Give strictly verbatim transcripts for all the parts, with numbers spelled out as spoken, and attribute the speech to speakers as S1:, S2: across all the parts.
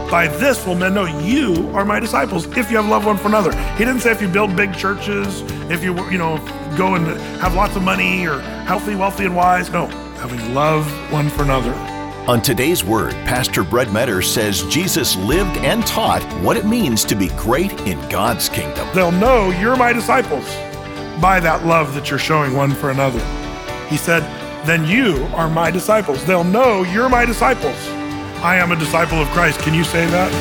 S1: By this will men know you are my disciples, if you have love one for another. He didn't say if you build big churches, if you, you know, go and have lots of money or healthy, wealthy, and wise. No, having love one for another.
S2: On today's Word, Pastor Brett Metter says Jesus lived and taught what it means to be great in God's kingdom.
S1: They'll know you're my disciples by that love that you're showing one for another. He said, then you are my disciples. They'll know you're my disciples. I am a disciple of Christ. Can you say that?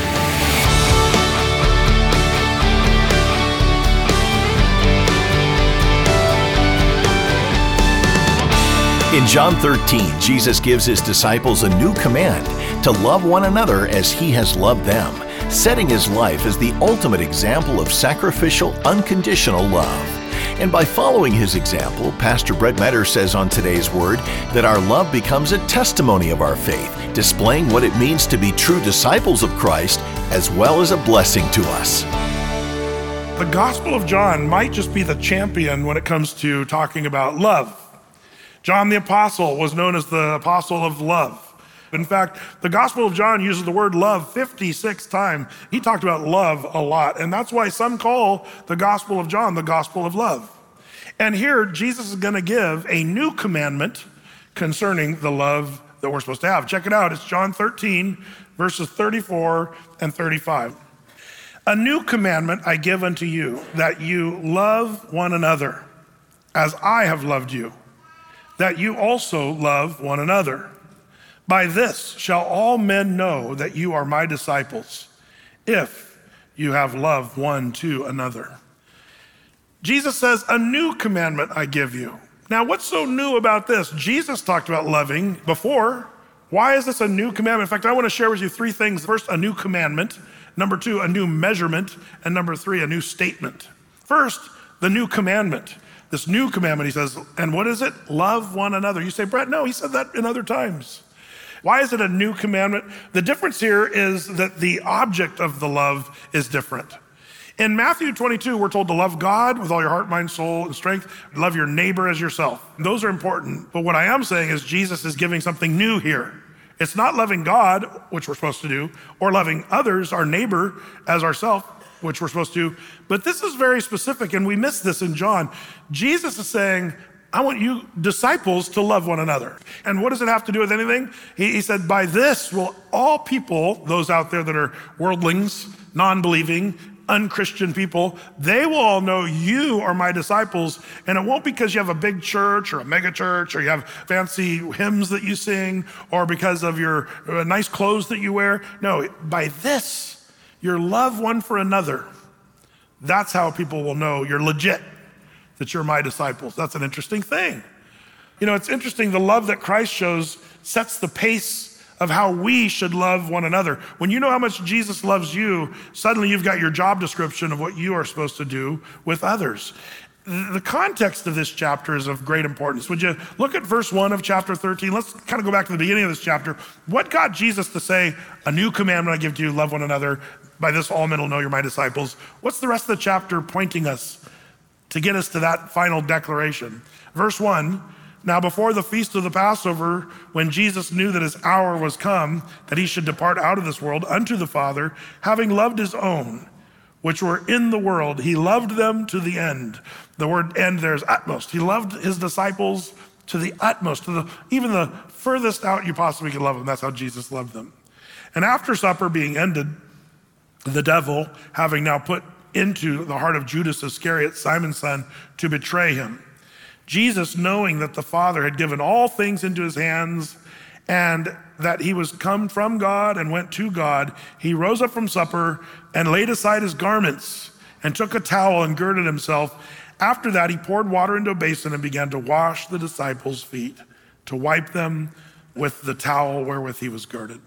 S2: In John thirteen, Jesus gives his disciples a new command to love one another as he has loved them, setting his life as the ultimate example of sacrificial, unconditional love. And by following his example, Pastor Brett Metter says on today's Word that our love becomes a testimony of our faith, displaying what it means to be true disciples of Christ, as well as a blessing to us.
S1: The Gospel of John might just be the champion when it comes to talking about love. John the Apostle was known as the Apostle of Love. In fact, the Gospel of John uses the word love fifty-six times. He talked about love a lot, and that's why some call the Gospel of John the Gospel of Love. And here, Jesus is going to give a new commandment concerning the love that we're supposed to have. Check it out. It's John thirteen, verses thirty-four and thirty-five. A new commandment I give unto you, that you love one another, as I have loved you, that you also love one another. By this shall all men know that you are my disciples, if you have love one to another. Jesus says, a new commandment I give you. Now, what's so new about this? Jesus talked about loving before. Why is this a new commandment? In fact, I want to share with you three things. First, a new commandment. Number two, a new measurement. And number three, a new statement. First, the new commandment. This new commandment, he says, and what is it? Love one another. You say, Brett, no, he said that in other times. Why is it a new commandment? The difference here is that the object of the love is different. In Matthew twenty-two, we're told to love God with all your heart, mind, soul, and strength. Love your neighbor as yourself. Those are important. But what I am saying is Jesus is giving something new here. It's not loving God, which we're supposed to do, or loving others, our neighbor, as ourselves, which we're supposed to do. But this is very specific, and we miss this in John. Jesus is saying, I want you disciples to love one another. And what does it have to do with anything? He, he said, by this will all people, those out there that are worldlings, non-believing, unchristian people, they will all know you are my disciples. And it won't because you have a big church or a mega church or you have fancy hymns that you sing or because of your uh, nice clothes that you wear. No, by this, your love one for another. That's how people will know you're legit, that you're my disciples. That's an interesting thing. You know, it's interesting, the love that Christ shows sets the pace of how we should love one another. When you know how much Jesus loves you, suddenly you've got your job description of what you are supposed to do with others. The context of this chapter is of great importance. Would you look at verse one of chapter thirteen? Let's kind of go back to the beginning of this chapter. What got Jesus to say, a new commandment I give to you, love one another. By this all men will know you're my disciples. What's the rest of the chapter pointing us to get us to that final declaration? Verse one, now before the feast of the Passover, when Jesus knew that his hour was come, that he should depart out of this world unto the Father, having loved his own, which were in the world, he loved them to the end. The word end there is utmost. He loved his disciples to the utmost, to the even the furthest out you possibly could love them. That's how Jesus loved them. And after supper being ended, the devil, having now put into the heart of Judas Iscariot, Simon's son, to betray him, Jesus, knowing that the Father had given all things into his hands and that he was come from God and went to God, he rose up from supper and laid aside his garments and took a towel and girded himself. After that, he poured water into a basin and began to wash the disciples' feet, to wipe them with the towel wherewith he was girded.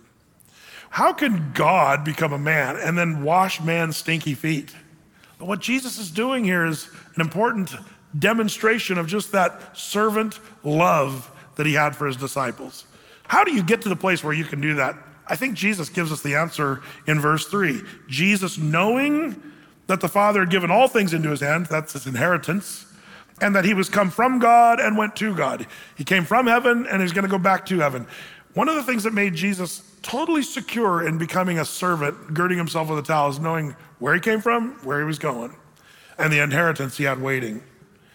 S1: How can God become a man and then wash man's stinky feet? But what Jesus is doing here is an important demonstration of just that servant love that he had for his disciples. How do you get to the place where you can do that? I think Jesus gives us the answer in verse three. Jesus, knowing that the Father had given all things into his hand, that's his inheritance, and that he was come from God and went to God. He came from heaven and he's going to go back to heaven. One of the things that made Jesus totally secure in becoming a servant, girding himself with a towel, is knowing where he came from, where he was going, and the inheritance he had waiting.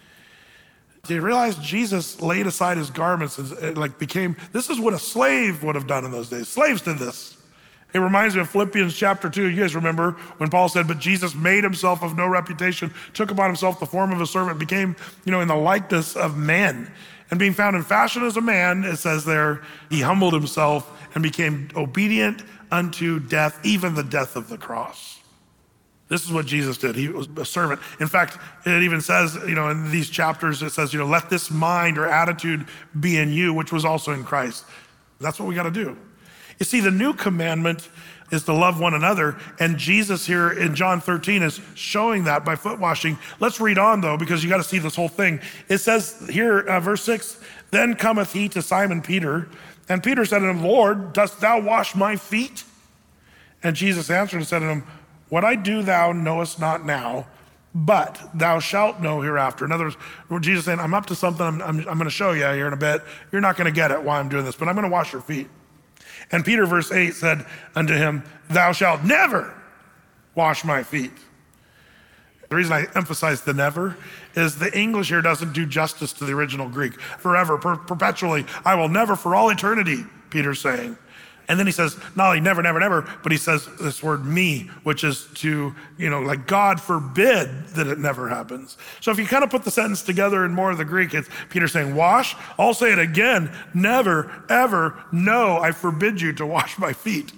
S1: Do you realize Jesus laid aside his garments and it like became, this is what a slave would have done in those days. Slaves did this. It reminds me of Philippians chapter two. You guys remember when Paul said, but Jesus made himself of no reputation, took upon himself the form of a servant, became, you know, in the likeness of men. And being found in fashion as a man, it says there, he humbled himself and became obedient unto death, even the death of the cross. This is what Jesus did. He was a servant. In fact, it even says, you know, in these chapters, it says, you know, let this mind or attitude be in you, which was also in Christ. That's what we got to do. You see, the new commandment is to love one another. And Jesus here in John thirteen is showing that by foot washing. Let's read on though, because you got to see this whole thing. It says here, uh, verse six, then cometh he to Simon Peter. And Peter said to him, Lord, dost thou wash my feet? And Jesus answered and said to him, what I do thou knowest not now, but thou shalt know hereafter. In other words, Jesus saying, I'm up to something, I'm, I'm, I'm gonna show you here in a bit. You're not gonna get it why I'm doing this, but I'm gonna wash your feet. And Peter, verse eight, said unto him, thou shalt never wash my feet. The reason I emphasize the never is the English here doesn't do justice to the original Greek. Forever, per- perpetually, I will never for all eternity, Peter's saying. And then he says, not only never, never, never, but he says this word me, which is to, you know, like God forbid that it never happens. So if you kind of put the sentence together in more of the Greek, it's Peter saying, wash, I'll say it again, never, ever, no, I forbid you to wash my feet.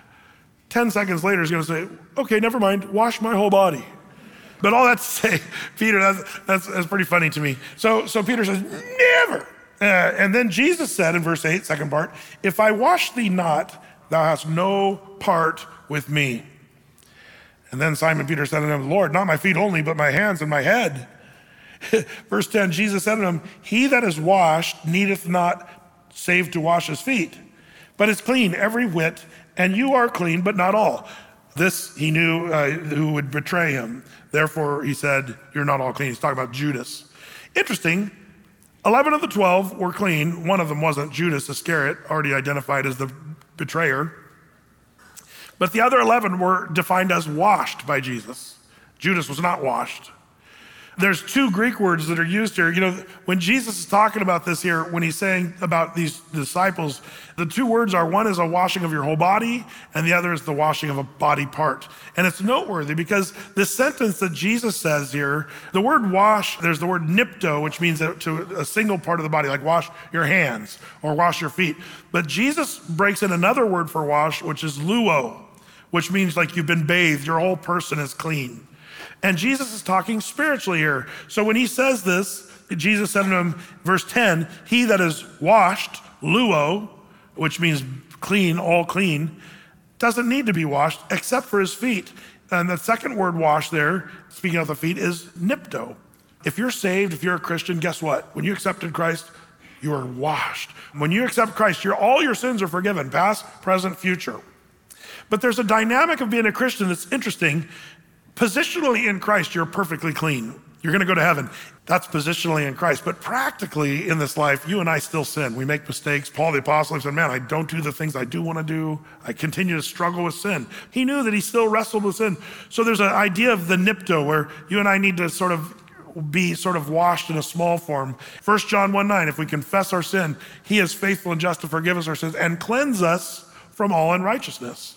S1: Ten seconds later, he's gonna say, okay, never mind, wash my whole body. But all that to say, Peter, that's, that's, that's pretty funny to me. So, so Peter says, never. Uh, and then Jesus said in verse eight, second part, if I wash thee not, thou hast no part with me. And then Simon Peter said unto him, Lord, not my feet only, but my hands and my head. Verse ten, Jesus said unto him, he that is washed needeth not save to wash his feet, but is clean every whit, and you are clean, but not all. This he knew uh, who would betray him. Therefore he said, you're not all clean. He's talking about Judas. Interesting. eleven of the twelve were clean. One of them wasn't. Judas Iscariot, already identified as the betrayer. But the other eleven were defined as washed by Jesus. Judas was not washed. There's two Greek words that are used here. You know, when Jesus is talking about this here, when he's saying about these disciples, the two words are, one is a washing of your whole body, and the other is the washing of a body part. And it's noteworthy because this sentence that Jesus says here, the word wash, there's the word nipto, which means to a single part of the body, like wash your hands or wash your feet. But Jesus breaks in another word for wash, which is luo, which means like you've been bathed, your whole person is clean. And Jesus is talking spiritually here. So when he says this, Jesus said to him, verse ten, he that is washed, luo, which means clean, all clean, doesn't need to be washed except for his feet. And the second word wash there, speaking of the feet, is nipto. If you're saved, if you're a Christian, guess what? When you accepted Christ, you are washed. When you accept Christ, your all your sins are forgiven, past, present, future. But there's a dynamic of being a Christian that's interesting. Positionally in Christ, you're perfectly clean. You're gonna go to heaven. That's positionally in Christ. But practically in this life, you and I still sin. We make mistakes. Paul the Apostle said, man, I don't do the things I do wanna do. I continue to struggle with sin. He knew that he still wrestled with sin. So there's an idea of the nipto where you and I need to sort of be sort of washed in a small form. First John one nine, if we confess our sin, he is faithful and just to forgive us our sins and cleanse us from all unrighteousness.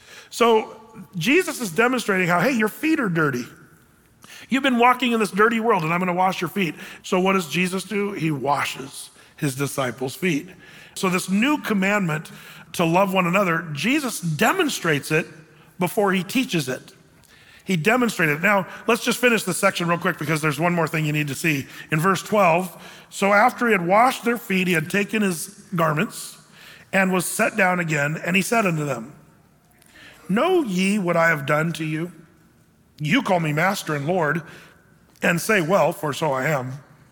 S1: So Jesus is demonstrating how, hey, your feet are dirty. You've been walking in this dirty world and I'm gonna wash your feet. So what does Jesus do? He washes his disciples' feet. So this new commandment to love one another, Jesus demonstrates it before he teaches it. He demonstrated it. Now, let's just finish this section real quick because there's one more thing you need to see. In verse twelve, so after he had washed their feet, he had taken his garments and was set down again, and he said unto them, know ye what I have done to you? You call me master and Lord, and say, well, for so I am.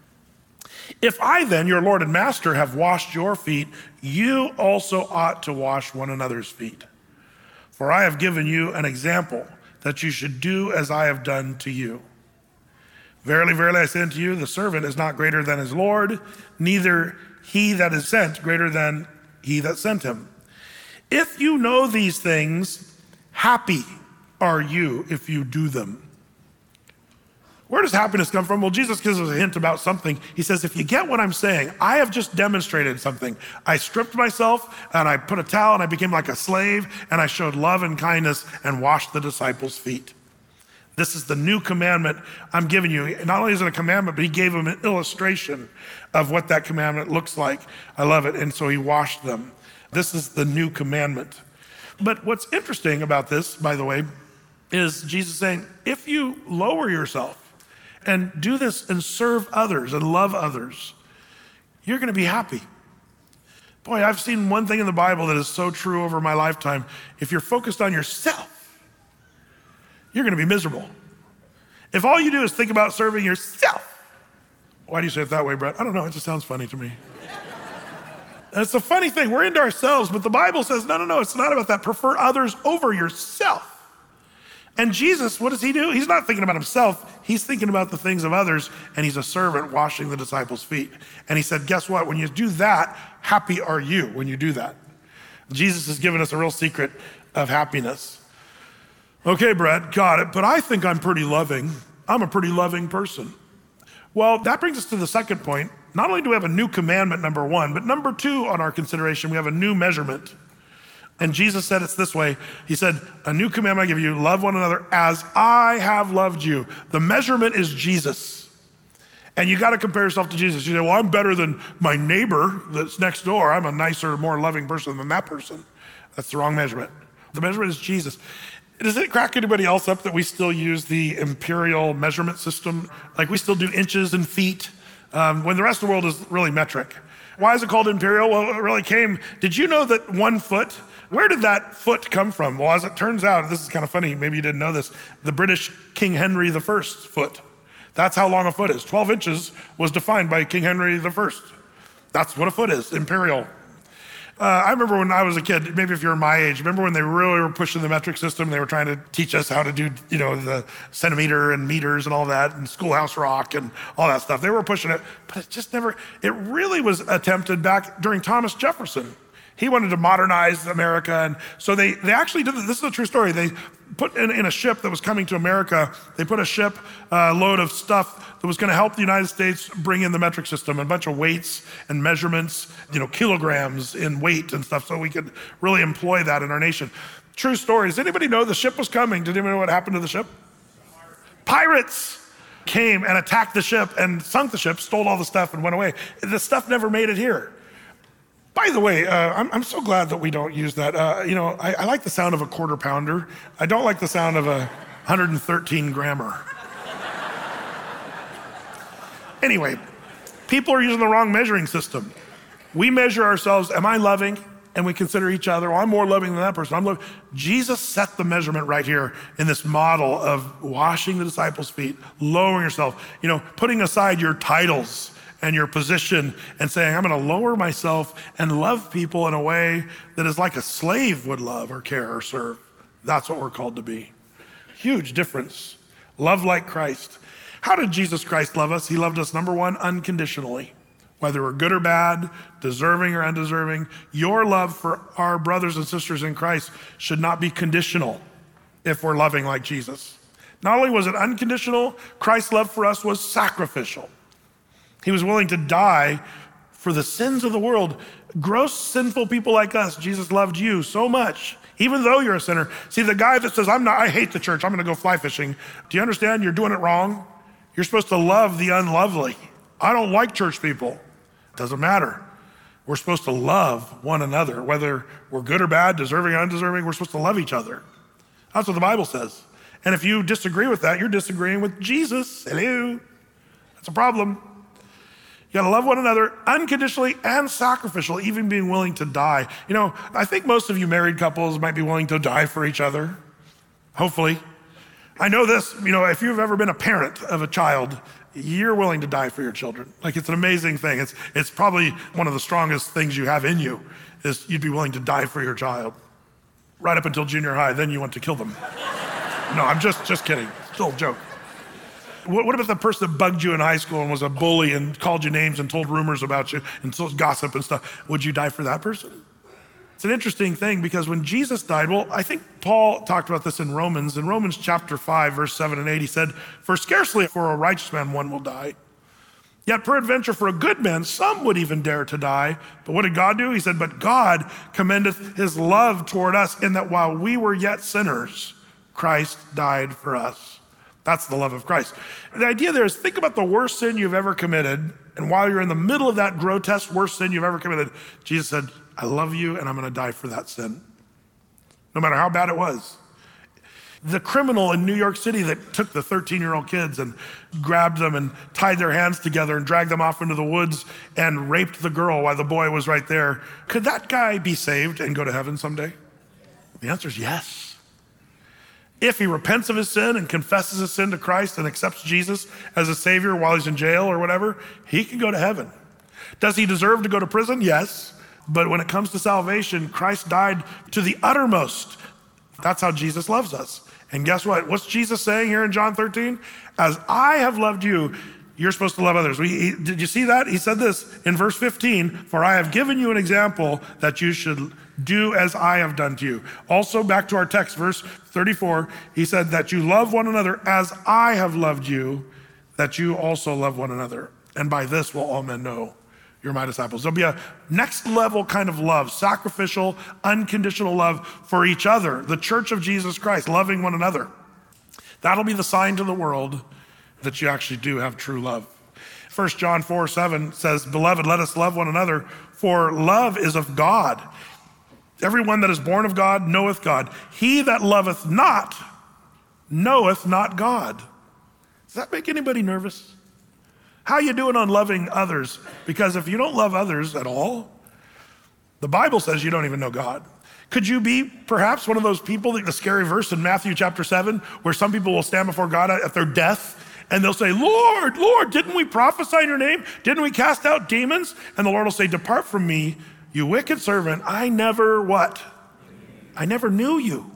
S1: If I then, your Lord and master, have washed your feet, you also ought to wash one another's feet. For I have given you an example that you should do as I have done to you. Verily, verily, I say unto you, the servant is not greater than his Lord, neither he that is sent greater than he that sent him. If you know these things, happy are you if you do them. Where does happiness come from? Well, Jesus gives us a hint about something. He says, if you get what I'm saying, I have just demonstrated something. I stripped myself and I put a towel and I became like a slave and I showed love and kindness and washed the disciples' feet. This is the new commandment I'm giving you. Not only is it a commandment, but he gave them an illustration of what that commandment looks like. I love it. And so he washed them. This is the new commandment. But what's interesting about this, by the way, is Jesus saying, if you lower yourself and do this and serve others and love others, you're gonna be happy. Boy, I've seen one thing in the Bible that is so true over my lifetime. If you're focused on yourself, you're gonna be miserable. If all you do is think about serving yourself, why do you say it that way, Brett? I don't know, it just sounds funny to me. It's a funny thing, we're into ourselves, but the Bible says, no, no, no, it's not about that. Prefer others over yourself. And Jesus, what does he do? He's not thinking about himself, he's thinking about the things of others, and he's a servant washing the disciples' feet. And he said, guess what? When you do that, happy are you when you do that. Jesus has given us a real secret of happiness. Okay, Brett, got it, but I think I'm pretty loving. I'm a pretty loving person. Well, that brings us to the second point. Not only do we have a new commandment, number one, but number two on our consideration, we have a new measurement. And Jesus said it's this way. He said, a new commandment I give you, love one another as I have loved you. The measurement is Jesus. And you gotta compare yourself to Jesus. You say, well, I'm better than my neighbor that's next door. I'm a nicer, more loving person than that person. That's the wrong measurement. The measurement is Jesus. Does it crack anybody else up that we still use the imperial measurement system? Like we still do inches and feet, um, when the rest of the world is really metric. Why is it called imperial? Well, it really came, did you know that one foot, where did that foot come from? Well, as it turns out, this is kind of funny, maybe you didn't know this, the British King Henry the First foot. That's how long a foot is. twelve inches was defined by King Henry the First. That's what a foot is, imperial. Uh, I remember when I was a kid, maybe if you're my age, remember when they really were pushing the metric system, they were trying to teach us how to do, you know, the centimeter and meters and all that, and Schoolhouse Rock and all that stuff. They were pushing it, but it just never, it really was attempted back during Thomas Jefferson. He wanted to modernize America, and so they, they actually did, this is a true story, they put in, in a ship that was coming to America, they put a ship uh, load of stuff that was gonna help the United States bring in the metric system, a bunch of weights and measurements, you know, kilograms in weight and stuff, so we could really employ that in our nation. True story, does anybody know the ship was coming? Did anybody know what happened to the ship? Pirates came and attacked the ship and sunk the ship, stole all the stuff and went away. The stuff never made it here. By the way, uh, I'm, I'm so glad that we don't use that. Uh, you know, I, I like the sound of a quarter pounder. I don't like the sound of a one hundred thirteen grammer. Anyway, people are using the wrong measuring system. We measure ourselves, am I loving? And we consider each other, well, I'm more loving than that person. I'm loving. Jesus set the measurement right here in this model of washing the disciples' feet, lowering yourself, you know, putting aside your titles and your position and saying, I'm gonna lower myself and love people in a way that is like a slave would love or care or serve. That's what we're called to be. Huge difference. Love like Christ. How did Jesus Christ love us? He loved us, number one, unconditionally. Whether we're good or bad, deserving or undeserving, your love for our brothers and sisters in Christ should not be conditional if we're loving like Jesus. Not only was it unconditional, Christ's love for us was sacrificial. He was willing to die for the sins of the world. Gross, sinful people like us, Jesus loved you so much, even though you're a sinner. See, the guy that says, I'm not, I hate the church, I'm gonna go fly fishing. Do you understand? You're doing it wrong. You're supposed to love the unlovely. I don't like church people. Doesn't matter. We're supposed to love one another, whether we're good or bad, deserving or undeserving, we're supposed to love each other. That's what the Bible says. And if you disagree with that, you're disagreeing with Jesus. Hello. That's a problem. You gotta love one another unconditionally and sacrificially, even being willing to die. You know, I think most of you married couples might be willing to die for each other, hopefully. I know this, you know, if you've ever been a parent of a child, you're willing to die for your children. Like, it's an amazing thing. It's, it's probably one of the strongest things you have in you, is you'd be willing to die for your child. Right up until junior high, then you want to kill them. No, I'm just, just kidding, still a joke. What, what about the person that bugged you in high school and was a bully and called you names and told rumors about you and told gossip and stuff? Would you die for that person? It's an interesting thing because when Jesus died, well, I think Paul talked about this in Romans. In Romans chapter five, verse seven and eight, he said, "For scarcely for a righteous man one will die. Yet peradventure for a good man, some would even dare to die. But what did God do?" He said, "But God commendeth his love toward us in that while we were yet sinners, Christ died for us." That's the love of Christ. The idea there is think about the worst sin you've ever committed. And while you're in the middle of that grotesque worst sin you've ever committed, Jesus said, "I love you and I'm gonna die for that sin." No matter how bad it was. The criminal in New York City that took the thirteen-year-old kids and grabbed them and tied their hands together and dragged them off into the woods and raped the girl while the boy was right there, could that guy be saved and go to heaven someday? The answer is yes. If he repents of his sin and confesses his sin to Christ and accepts Jesus as a savior while he's in jail or whatever, he can go to heaven. Does he deserve to go to prison? Yes. But when it comes to salvation, Christ died to the uttermost. That's how Jesus loves us. And guess what? What's Jesus saying here in John thirteen? As I have loved you, you're supposed to love others. We, he, did you see that? He said this in verse fifteen, "For I have given you an example that you should do as I have done to you." Also back to our text, verse thirty-four, he said that you love one another as I have loved you, that you also love one another. And by this will all men know you're my disciples. There'll be a next level kind of love, sacrificial, unconditional love for each other, the church of Jesus Christ, loving one another. That'll be the sign to the world that you actually do have true love. First John four seven says, "Beloved, let us love one another, for love is of God. Everyone that is born of God knoweth God. He that loveth not knoweth not God." Does that make anybody nervous? How you doing on loving others? Because if you don't love others at all, the Bible says you don't even know God. Could you be perhaps one of those people, the scary verse in Matthew chapter seven, where some people will stand before God at their death and they'll say, "Lord, Lord, didn't we prophesy in your name? Didn't we cast out demons?" And the Lord will say, "Depart from me, you wicked servant. I never what? I never knew you."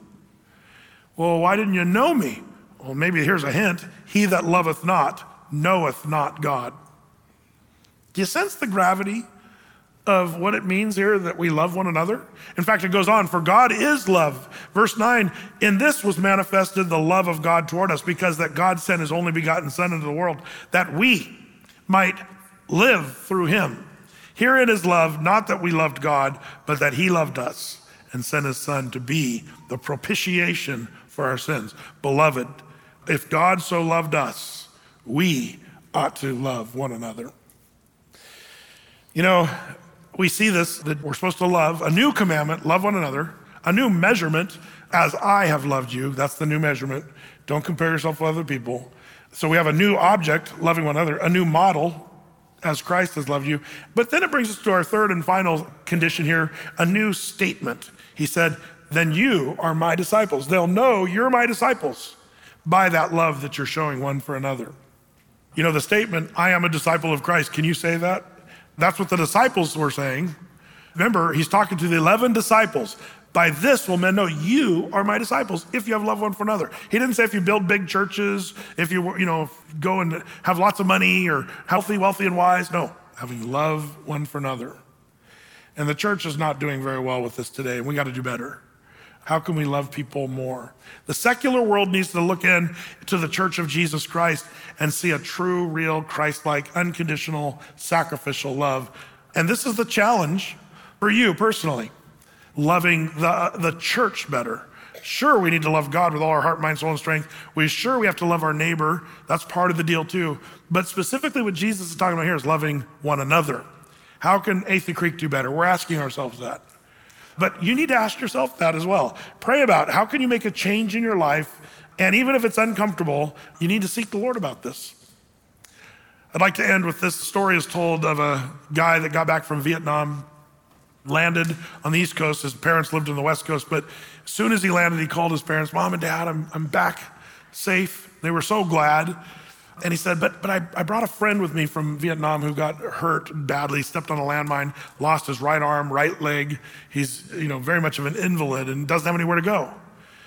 S1: Well, why didn't you know me? Well, maybe here's a hint. He that loveth not knoweth not God. Do you sense the gravity of what it means here that we love one another? In fact, it goes on, "For God is love." Verse nine, "In this was manifested the love of God toward us, because that God sent his only begotten Son into the world, that we might live through him. Herein is love, not that we loved God, but that he loved us and sent his Son to be the propitiation for our sins." Beloved, if God so loved us, we ought to love one another. You know, we see this, that we're supposed to love, a new commandment, love one another, a new measurement, as I have loved you. That's the new measurement. Don't compare yourself with other people. So we have a new object, loving one another, a new model, as Christ has loved you. But then it brings us to our third and final condition here, a new statement. He said, "Then you are my disciples." They'll know you're my disciples by that love that you're showing one for another. You know, the statement, "I am a disciple of Christ," can you say that? That's what the disciples were saying. Remember, he's talking to the eleven disciples. "By this will men know you are my disciples, if you have love one for another." He didn't say if you build big churches, if you, you know, go and have lots of money or healthy, wealthy, and wise. No, having love one for another. And the church is not doing very well with this today, and we got to do better. How can we love people more? The secular world needs to look in to the church of Jesus Christ and see a true, real, Christ-like, unconditional, sacrificial love. And this is the challenge for you personally, loving the, the church better. Sure, we need to love God with all our heart, mind, soul, and strength. We sure we have to love our neighbor. That's part of the deal too. But specifically what Jesus is talking about here is loving one another. How can Athey Creek do better? We're asking ourselves that. But you need to ask yourself that as well. Pray about how can you make a change in your life, and even if it's uncomfortable, you need to seek the Lord about this. I'd like to end with this story is told of a guy that got back from Vietnam, landed on the East Coast. His parents lived on the West Coast, but as soon as he landed, he called his parents, "Mom and Dad, I'm, I'm back safe." They were so glad. And he said, but but I, I brought a friend with me from Vietnam who got hurt badly, stepped on a landmine, lost his right arm, right leg. He's, you know, very much of an invalid and doesn't have anywhere to go.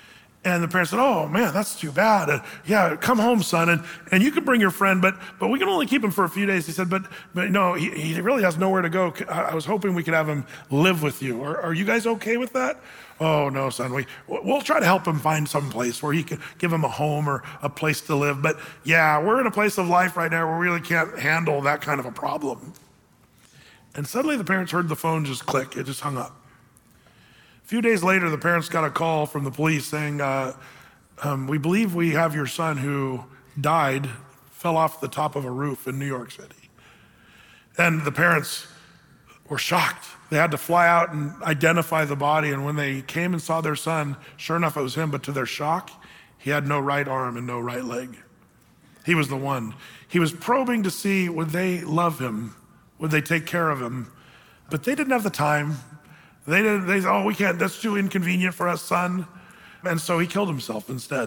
S1: And the parents said, oh man, that's too bad. Uh, yeah, come home, son. And, and you can bring your friend, but but we can only keep him for a few days. He said, but but no, he, he really has nowhere to go. I, I was hoping we could have him live with you. Are, are you guys okay with that? Oh no, son, we, we'll try to help him find some place where he can give him a home or a place to live. But yeah, we're in a place of life right now where we really can't handle that kind of a problem. And suddenly the parents heard the phone just click. It just hung up. A few days later, the parents got a call from the police saying, uh, um, we believe we have your son who died, fell off the top of a roof in New York City. And the parents were shocked. They had to fly out and identify the body. And when they came and saw their son, sure enough, it was him. But to their shock, he had no right arm and no right leg. He was the one. He was probing to see, would they love him? Would they take care of him? But they didn't have the time. They didn't, they said, oh, we can't, that's too inconvenient for us, son. And so he killed himself instead.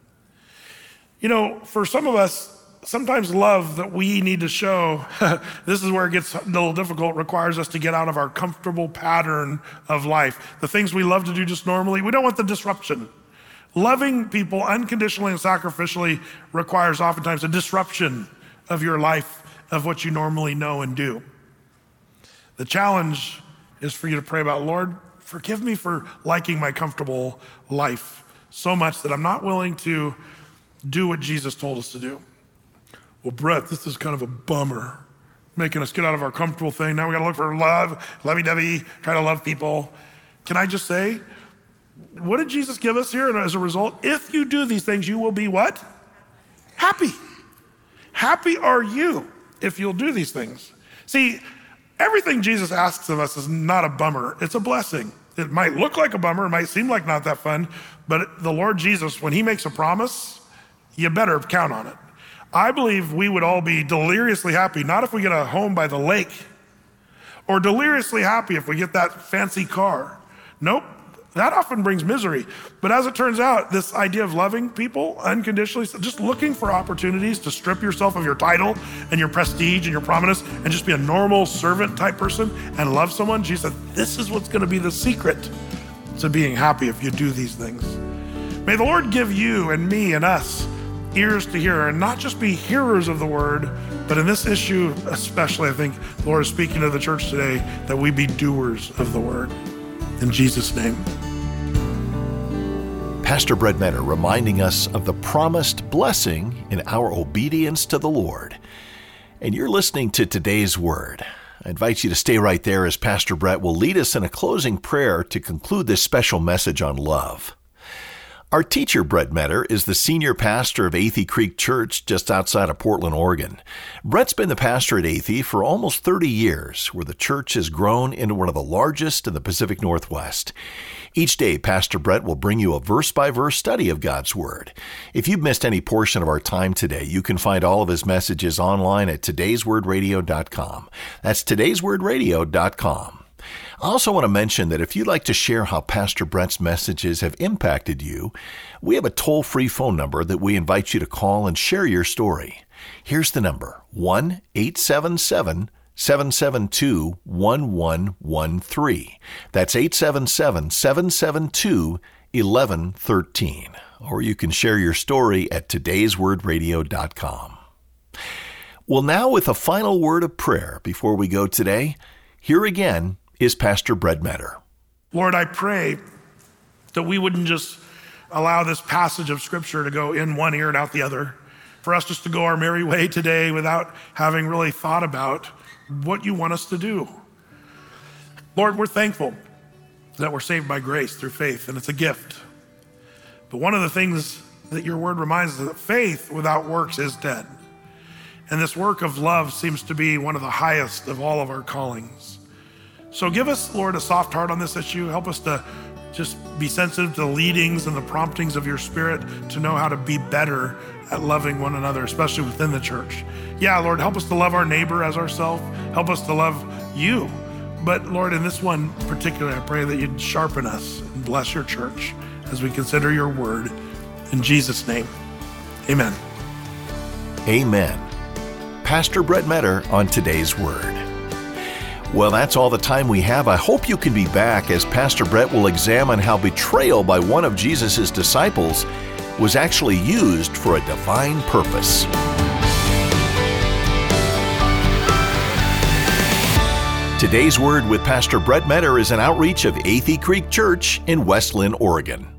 S1: You know, for some of us, sometimes love that we need to show, this is where it gets a little difficult, requires us to get out of our comfortable pattern of life. The things we love to do just normally, we don't want the disruption. Loving people unconditionally and sacrificially requires oftentimes a disruption of your life, of what you normally know and do. The challenge is for you to pray about, Lord, forgive me for liking my comfortable life so much that I'm not willing to do what Jesus told us to do. Well, Brett, this is kind of a bummer, making us get out of our comfortable thing. Now we gotta look for love, lovey-dovey, try to love people. Can I just say, what did Jesus give us here? And as a result, if you do these things, you will be what? Happy. Happy are you if you'll do these things. See, everything Jesus asks of us is not a bummer, it's a blessing. It might look like a bummer, it might seem like not that fun, but the Lord Jesus, when he makes a promise, you better count on it. I believe we would all be deliriously happy, not if we get a home by the lake, or deliriously happy if we get that fancy car. Nope, that often brings misery. But as it turns out, this idea of loving people unconditionally, just looking for opportunities to strip yourself of your title and your prestige and your prominence and just be a normal servant type person and love someone, Jesus said, this is what's gonna be the secret to being happy if you do these things. May the Lord give you and me and us ears to hear and not just be hearers of the word, but in this issue especially, I think the Lord is speaking to the church today that we be doers of the word. In Jesus' name.
S2: Pastor Brett Metter reminding us of the promised blessing in our obedience to the Lord. And you're listening to today's word. I invite you to stay right there as Pastor Brett will lead us in a closing prayer to conclude this special message on love. Our teacher, Brett Metter, is the senior pastor of Athey Creek Church just outside of Portland, Oregon. Brett's been the pastor at Athey for almost thirty years, where the church has grown into one of the largest in the Pacific Northwest. Each day, Pastor Brett will bring you a verse-by-verse study of God's Word. If you've missed any portion of our time today, you can find all of his messages online at todays word radio dot com. That's todays word radio dot com. I also want to mention that if you'd like to share how Pastor Brett's messages have impacted you, we have a toll-free phone number that we invite you to call and share your story. Here's the number, one eight seven seven, seven seven two, one one one three. That's eight seven seven, seven seven two, one one one three. Or you can share your story at todays word radio dot com. Well, now with a final word of prayer before we go today, here again is Pastor Brett Metter.
S1: Lord, I pray that we wouldn't just allow this passage of Scripture to go in one ear and out the other, for us just to go our merry way today without having really thought about what you want us to do. Lord, we're thankful that we're saved by grace through faith, and it's a gift. But one of the things that your word reminds us is that faith without works is dead. And this work of love seems to be one of the highest of all of our callings. So give us, Lord, a soft heart on this issue. Help us to just be sensitive to the leadings and the promptings of your Spirit to know how to be better at loving one another, especially within the church. Yeah, Lord, help us to love our neighbor as ourselves. Help us to love you. But Lord, in this one particularly, I pray that you'd sharpen us and bless your church as we consider your word. In Jesus' name, amen.
S2: Amen. Pastor Brett Metter on today's word. Well, that's all the time we have. I hope you can be back as Pastor Brett will examine how betrayal by one of Jesus' disciples was actually used for a divine purpose. Today's Word with Pastor Brett Metter is an outreach of Athey Creek Church in West Linn, Oregon.